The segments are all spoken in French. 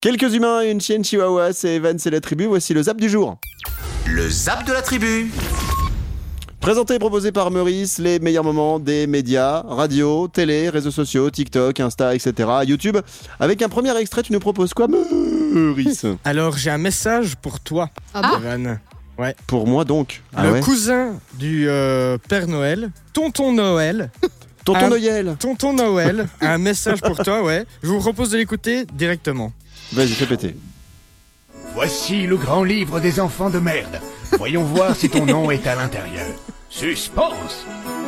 Quelques humains et une chienne chihuahua, c'est Evan, c'est la tribu. Voici le zap du jour. Le zap de la tribu. Présenté et proposé par Meurice, les meilleurs moments des médias, radio, télé, réseaux sociaux, TikTok, Insta, etc. YouTube. Avec un premier extrait, tu nous proposes quoi, Meurice? Alors, j'ai un message pour toi, Evan. Ouais. Pour moi donc. Le cousin du Père Noël, Tonton Noël. Tonton Noël. Tonton Noël a un message pour toi, ouais. Je vous propose de l'écouter directement. Vas-y, fais péter. Voici le grand livre des enfants de merde. Voyons voir si ton nom est à l'intérieur. Suspense.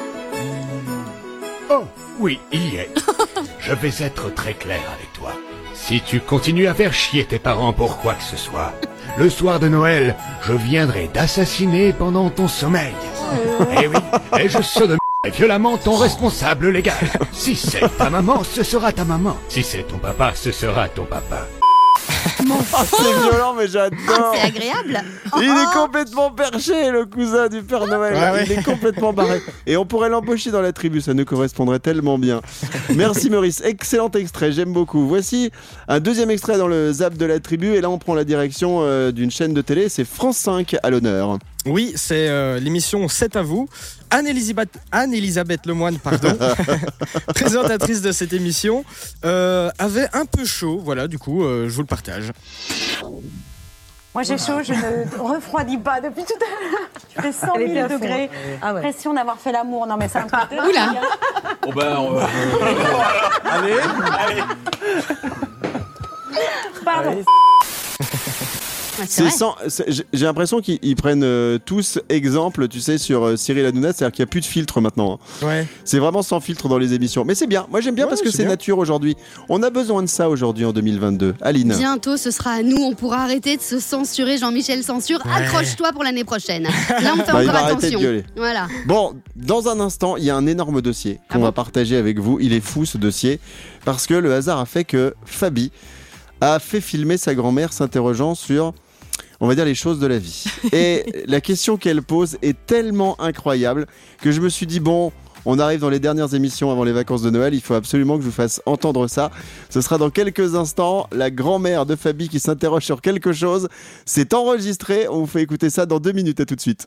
Oh, oui, il y est. Je vais être très clair avec toi. Si tu continues à faire chier tes parents pour quoi que ce soit, le soir de Noël, je viendrai d'assassiner pendant ton sommeil. Eh oui, et je sodomie violemment ton responsable légal. Si c'est ta maman, ce sera ta maman. Si c'est ton papa, ce sera ton papa. C'est violent, mais j'adore. C'est agréable. Il est complètement perché, le cousin du Père Noël. Ouais. Il est complètement barré. Et on pourrait l'embaucher dans la tribu, ça nous correspondrait tellement bien. Merci Maurice, excellent extrait, j'aime beaucoup. Voici un deuxième extrait dans le zap de la tribu. Et là, on prend la direction d'une chaîne de télé. C'est France 5 à l'honneur. Oui, c'est l'émission C'est à vous. Anne-Elisabeth Lemoine, présentatrice de cette émission, avait un peu chaud. Voilà, du coup, je vous le partage. Moi j'ai chaud, je ne refroidis pas depuis tout à l'heure. Je fais 100 000 degrés. Ah ouais. Pression d'avoir fait l'amour. Non mais c'est un truc de... Oula. Bon ben, on va... Allez. Pardon. C'est vrai. J'ai l'impression qu'ils prennent tous exemple, tu sais, sur Cyril Hanouna, c'est-à-dire qu'il n'y a plus de filtre maintenant. Ouais. C'est vraiment sans filtre dans les émissions. Mais c'est bien, moi j'aime bien parce que c'est nature aujourd'hui. On a besoin de ça aujourd'hui en 2022. Aline. Bientôt, ce sera à nous. On pourra arrêter de se censurer. Jean-Michel Censure, accroche-toi pour l'année prochaine. Là, on fait il encore va arrêter attention. de gueuler. Voilà. Bon, dans un instant, il y a un énorme dossier qu'on va partager avec vous. Il est fou ce dossier parce que le hasard a fait que Fabi a fait filmer sa grand-mère s'interrogeant sur, on va dire, les choses de la vie. Et la question qu'elle pose est tellement incroyable que je me suis dit, bon, on arrive dans les dernières émissions avant les vacances de Noël, il faut absolument que je vous fasse entendre ça. Ce sera dans quelques instants, la grand-mère de Fabi qui s'interroge sur quelque chose. C'est enregistré, on vous fait écouter ça dans 2 minutes, à tout de suite.